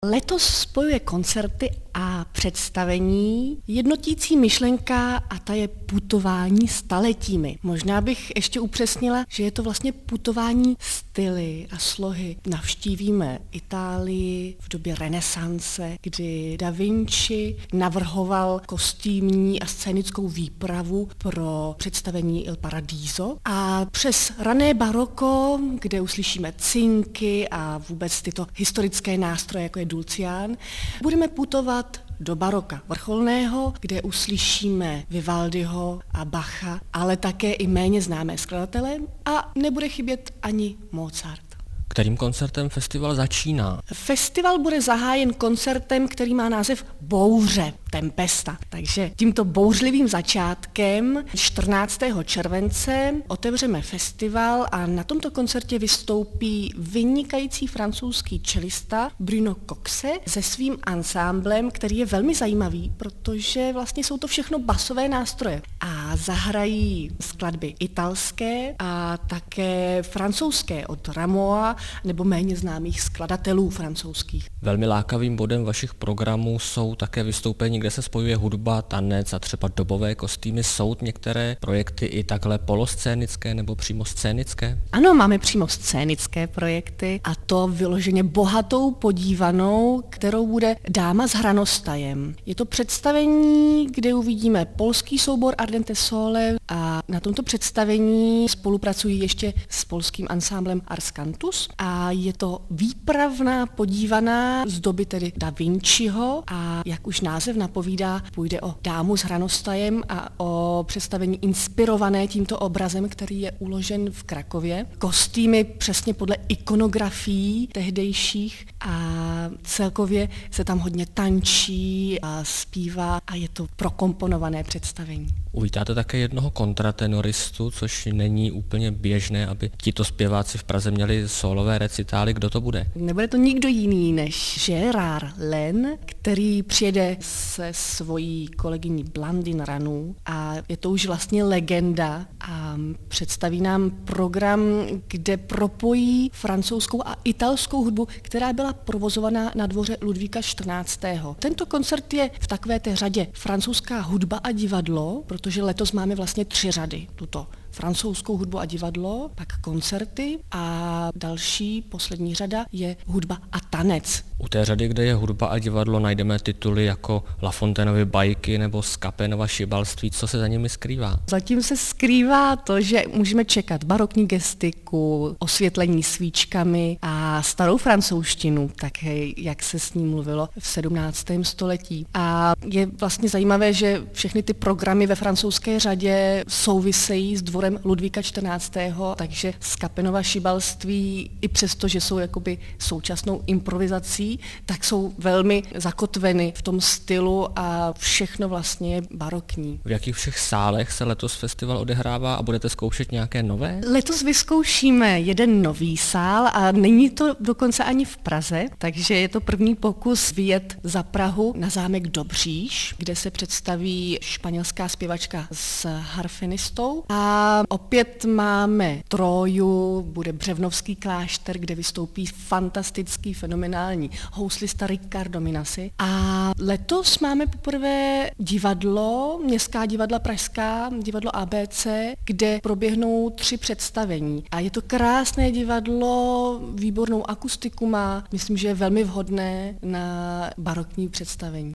Letos spojuje koncerty a představení jednotící myšlenka a ta je putování staletími. Možná bych ještě upřesnila, že je to vlastně putování styly a slohy. Navštívíme Itálii v době renesance, kdy Da Vinci navrhoval kostýmní a scénickou výpravu pro představení Il Paradiso a přes rané baroko, kde uslyšíme cinky a vůbec tyto historické nástroje, jako je dulcián, budeme putovat do baroka vrcholného, kde uslyšíme Vivaldiho a Bacha, ale také i méně známé skladatele a nebude chybět ani Mozart. Kterým koncertem festival začíná? Festival bude zahájen koncertem, který má název Bouře, Tempesta. Takže tímto bouřlivým začátkem 14. července otevřeme festival a na tomto koncertě vystoupí vynikající francouzský čelista Bruno Coxe se svým ansámblem, který je velmi zajímavý, protože vlastně jsou to všechno basové nástroje. A zahrají skladby italské a také francouzské od Rameau nebo méně známých skladatelů francouzských. Velmi lákavým bodem vašich programů jsou také vystoupení, kde se spojuje hudba, tanec a třeba dobové kostýmy. Jsou některé projekty i takhle poloscénické nebo přímo scénické? Ano, máme přímo scénické projekty a to vyloženě bohatou podívanou, kterou bude Dáma s hranostajem. Je to představení, kde uvidíme polský soubor Ardente Sole a na tomto představení spolupracují ještě s polským ansámblem Ars Cantus a je to výpravná podívaná z doby tedy Da Vinciho a jak už název napovídá, půjde o Dámu s hranostajem a o představení inspirované tímto obrazem, který je uložen v Krakově. Kostýmy přesně podle ikonografií tehdejších a celkově se tam hodně tančí a zpívá a je to prokomponované představení. Uvítáte také jednoho kontratenoristu, což není úplně běžné, aby tito zpěváci v Praze měli sólové recitály. Kdo to bude? Nebude to nikdo jiný než Gérard Len, který přijede se svojí kolegyní Blandine Ranou a je to už vlastně legenda a představí nám program, kde propojí francouzskou a italskou hudbu, která byla provozovaná na dvoře Ludvíka XIV. Tento koncert je v takové té řadě francouzská hudba a divadlo, protože letos máme vlastně 3 řady, tuto francouzskou hudbu a divadlo, pak koncerty a další, poslední řada je hudba a tanec. U té řady, kde je hudba a divadlo, najdeme tituly jako La Fontaineovy bajky nebo Scapinova šibalství. Co se za nimi skrývá? Zatím se skrývá to, že můžeme čekat barokní gestiku, osvětlení svíčkami a starou francouzštinu, tak jak se s ní mluvilo v 17. století. A je vlastně zajímavé, že všechny ty programy ve francouzské řadě souvisejí s dvorem Ludvíka XIV., takže Scapinova šibalství, i přesto, že jsou jakoby současnou improvizací, tak jsou velmi zakotveny v tom stylu a všechno vlastně je barokní. V jakých všech sálech se letos festival odehrává a budete zkoušet nějaké nové? Letos vyzkoušíme jeden nový sál a není to dokonce ani v Praze, takže je to první pokus vyjet za Prahu na zámek Dobříš, kde se představí španělská zpěvačka s harfenistou a opět máme Troju, bude Břevnovský klášter, kde vystoupí fantastický, fenomenální houslista Riccardo Minasi. A letos máme poprvé divadlo, Městská divadla pražská, divadlo ABC, kde proběhnou 3 představení. A je to krásné divadlo, výbornou akustiku má, myslím, že je velmi vhodné na barokní představení.